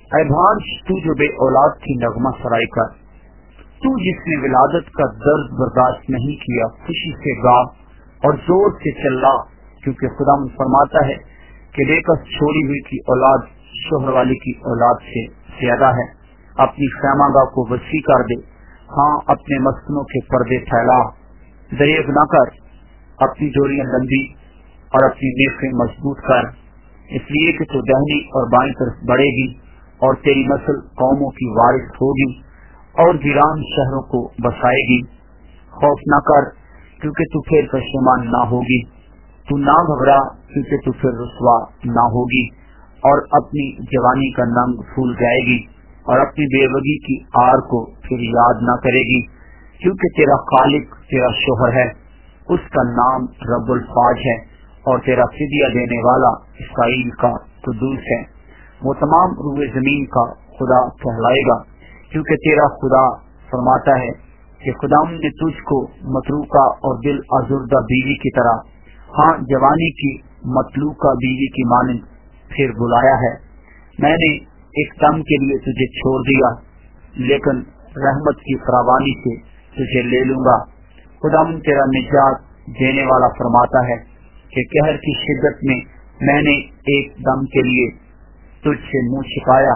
اے بھانج تو جو بے اولاد کی نغمہ سرائی کر، تو جس نے ولادت کا درد برداشت نہیں کیا، خوشی سے گا اور زور سے چلا، کیونکہ خدا فرماتا ہے کہ بے کس چھوڑی ہوئی کی اولاد شوہر والی کی اولاد سے زیادہ ہے۔ اپنی خیمہ گاہ کو وسیع کر دے، ہاں اپنے مسکنوں کے پردے پھیلا، دریغ نہ کر، اپنی ڈوریاں لمبی اور اپنی نیفیں مضبوط کر، اس لیے کہ تو دہنی اور بائیں طرف بڑھے گی اور تیری نسل قوموں کی وارث ہوگی اور ویران شہروں کو بسائے گی۔ خوف نہ کر کیونکہ تو پھر پشیمان نہ ہوگی، تو نہ گھبرا کیونکہ تو پھر رسوا نہ ہوگی، اور اپنی جوانی کا ننگ بھول جائے گی اور اپنی بیوگی کی آر کو پھر یاد نہ کرے گی، کیونکہ تیرا خالق تیرا شوہر ہے، اس کا نام رب الفاج ہے، اور تیرا فدیہ دینے والا اسرائیل کا قدوس ہے۔ وہ تمام روئے زمین کا خدا کہلائے گا، کیونکہ تیرا خدا فرماتا ہے کہ خدا نے تجھ کو متروکہ اور دل آزردہ بیوی کی طرح، ہاں جوانی کی مطلوقہ بیوی کی مانند پھر بلایا ہے۔ میں نے ایک دم کے لیے تجھے چھوڑ دیا، لیکن رحمت کی فراوانی سے تجھے لے لوں گا۔ خدا تیرا نجات دینے والا فرماتا ہے کہ قہر کی شدت میں نے ایک دم کے لیے تجھ سے منہ چھپایا،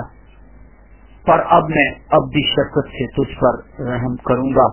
پر اب میں ابدی شفقت سے تجھ پر رحم کروں گا،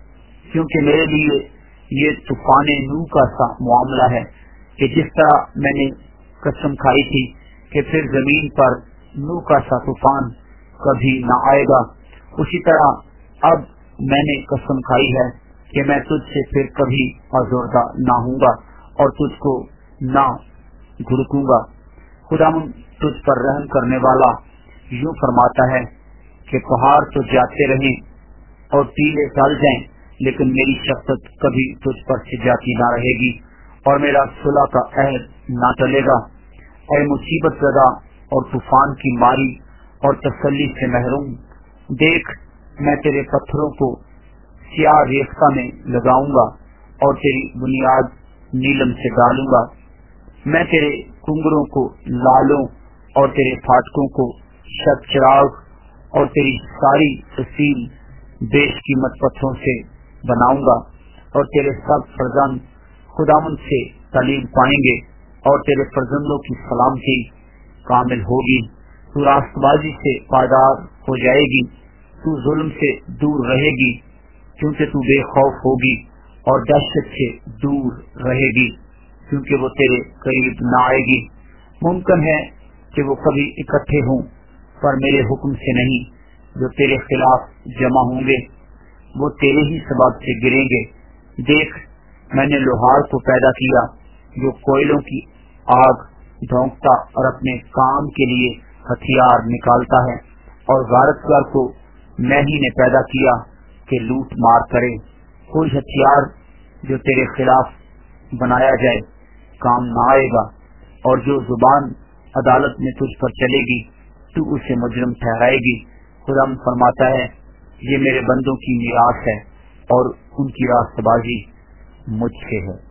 کیونکہ میرے لیے یہ طوفان نوح کا سا معاملہ ہے کہ جس طرح میں نے قسم کھائی تھی کہ پھر زمین پر نوح کا سا طوفان کبھی نہ آئے گا، اسی طرح اب میں نے قسم کھائی ہے کہ میں تجھ سے پھر کبھی آزردہ نہ ہوں گا اور تجھ کو نہ گھڑکوں گا۔ خدا تجھ پر رحم کرنے والا یوں فرماتا ہے کہ پہاڑ تو جاتے رہیں اور ٹیلے ڈل جائیں، لیکن میری شفقت کبھی تجھ پر سے جاتی نہ رہے گی اور میرا صلح کا عہد نہ ٹلے گا۔ اے مصیبت زدہ اور طوفان کی ماری اور تسلی سے محروم، دیکھ میں تیرے پتھروں کو سیاہ ریختہ میں لگاؤں گا اور تیری بنیاد نیلم سے ڈالوں گا۔ میں تیرے کنگروں کو لالوں اور تیرے پھاٹکوں کو شب چراغ اور تیری ساری تسیل بیش قیمت پتھروں سے بناؤں گا، اور تیرے سب فرزند خداوند سے تعلیم پائیں گے اور تیرے فرزندوں کی سلامتی کامل ہوگی۔ تو راست بازی سے پائیدار ہو جائے گی، تو ظلم سے دور رہے گی، کیونکہ تو بے خوف ہوگی، اور دہشت سے دور رہے گی کیونکہ وہ تیرے قریب نہ آئے گی۔ ممکن ہے کہ وہ کبھی اکٹھے ہوں، پر میرے حکم سے نہیں۔ جو تیرے خلاف جمع ہوں گے وہ تیرے ہی سبب سے گریں گے۔ دیکھ میں نے لوہار کو پیدا کیا جو کوئلوں کی آگ دھونکتا اور اپنے کام کے لیے ہتھیار نکالتا ہے، اور غارتگر کو میں ہی نے پیدا کیا کہ لوٹ مار کرے۔ کوئی ہتھیار جو تیرے خلاف بنایا جائے کام نہ آئے گا، اور جو زبان عدالت میں تجھ پر چلے گی تو اسے مجرم ٹھہرائے گی۔ خدا فرماتا ہے یہ میرے بندوں کی میراث ہے اور ان کی راست بازی مجھ سے ہے۔